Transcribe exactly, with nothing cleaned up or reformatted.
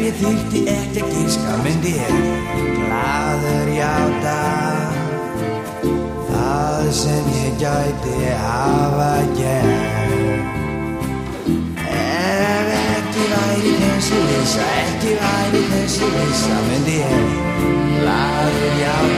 ég þyrfti ekki að giska myndi ég glaður játa það sem ég gæti hafa gert. Ef ekki væri þessi vissa, ekki væri þessi vissa myndi ég glaður játa